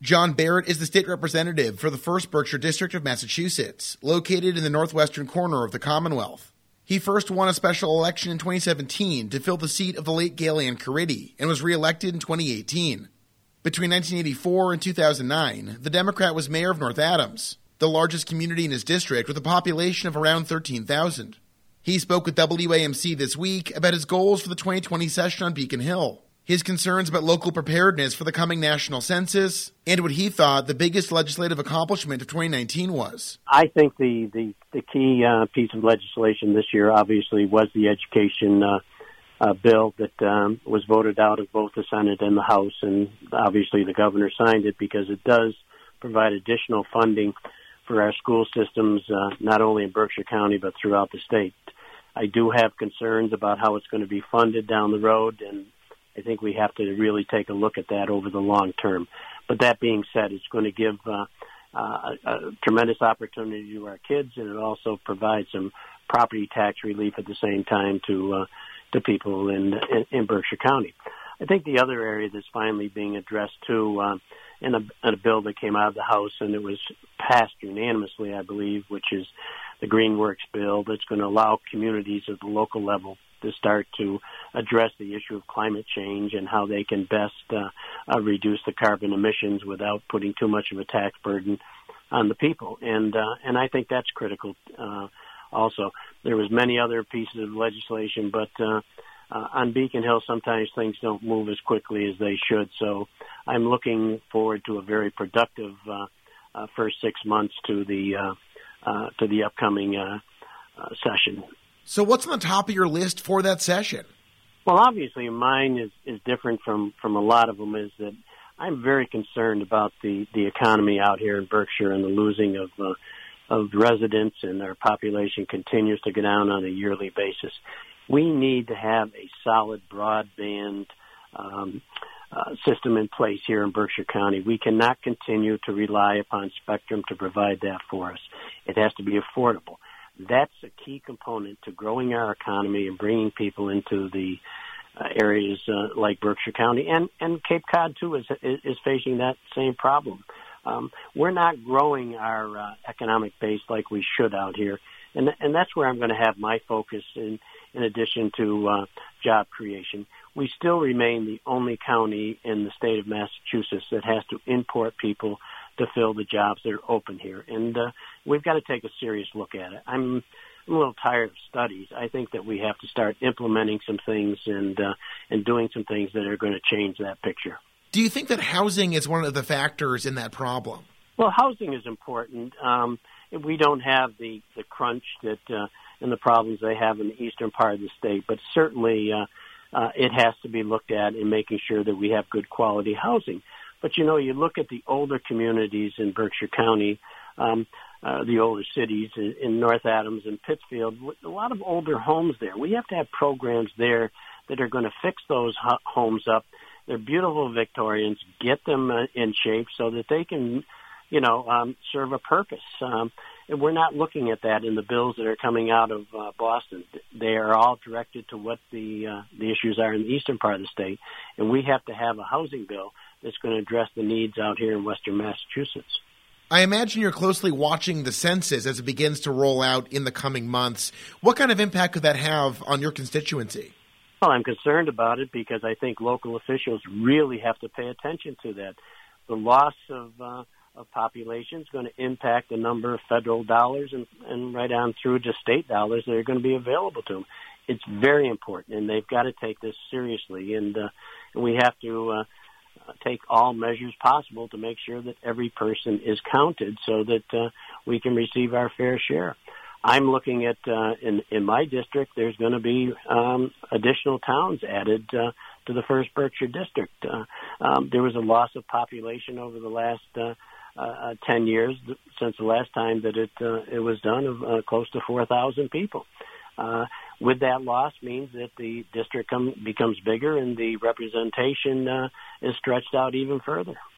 John Barrett is the state representative for the 1st Berkshire District of Massachusetts, located in the northwestern corner of the Commonwealth. He first won a special election in 2017 to fill the seat of the late Gail Ann Caridi and was re-elected in 2018. Between 1984 and 2009, the Democrat was mayor of North Adams, the largest community in his district with a population of around 13,000. He spoke with WAMC this week about his goals for the 2020 session on Beacon Hill, his concerns about local preparedness for the coming national census, and what he thought the biggest legislative accomplishment of 2019 was. I think the key piece of legislation this year obviously was the education bill that was voted out of both the Senate and the House, and obviously the governor signed it because it does provide additional funding for our school systems, not only in Berkshire County but throughout the state. I do have concerns about how it's going to be funded down the road, and I think we have to really take a look at that over the long term. But that being said, it's going to give a tremendous opportunity to our kids, and it also provides some property tax relief at the same time to people in Berkshire County. I think the other area that's finally being addressed too, in a bill that came out of the House, and it was passed unanimously, I believe, which is the Greenworks bill that's going to allow communities at the local level to start to address the issue of climate change and how they can best reduce the carbon emissions without putting too much of a tax burden on the people. And I think that's critical. Also, there was many other pieces of legislation, but on Beacon Hill, sometimes things don't move as quickly as they should. So I'm looking forward to a very productive first 6 months to the upcoming session. So what's on the top of your list for that session? Well, obviously mine is different from a lot of them, is that I'm very concerned about the economy out here in Berkshire and the losing of residents, and our population continues to go down on a yearly basis. We need to have a solid broadband system in place here in Berkshire County. We cannot continue to rely upon Spectrum to provide that for us. It has to be affordable. That's a key component to growing our economy and bringing people into the areas like Berkshire County, and Cape Cod too is facing that same problem. We're not growing our economic base like we should out here, and that's where I'm going to have my focus in addition to job creation. We still remain the only county in the state of Massachusetts that has to import people to fill the jobs that are open here, and we've got to take a serious look at it. I'm a little tired of studies. I think that we have to start implementing some things and doing some things that are going to change that picture. Do you think that housing is one of the factors in that problem? Well, housing is important. We don't have the crunch that and the problems they have in the eastern part of the state, but certainly it has to be looked at in making sure that we have good quality housing. But, you look at the older communities in Berkshire County, the older cities in North Adams and Pittsfield, a lot of older homes there. We have to have programs there that are going to fix those homes up. They're beautiful Victorians, get them in shape so that they can, serve a purpose. And we're not looking at that in the bills that are coming out of Boston. They are all directed to what the issues are in the eastern part of the state. And we have to have a housing bill that's going to address the needs out here in western Massachusetts. I imagine you're closely watching the census as it begins to roll out in the coming months. What kind of impact could that have on your constituency? Well, I'm concerned about it because I think local officials really have to pay attention to that. The loss of population is going to impact the number of federal dollars and right on through to state dollars that are going to be available to them. It's very important, and they've got to take this seriously, and we have to take all measures possible to make sure that every person is counted so that we can receive our fair share. I'm looking at, in my district, there's going to be additional towns added to the 1st Berkshire District. There was a loss of population over the last 10 years since the last time that it was done of close to 4,000 people. With that loss means that the district becomes bigger and the representation is stretched out even further.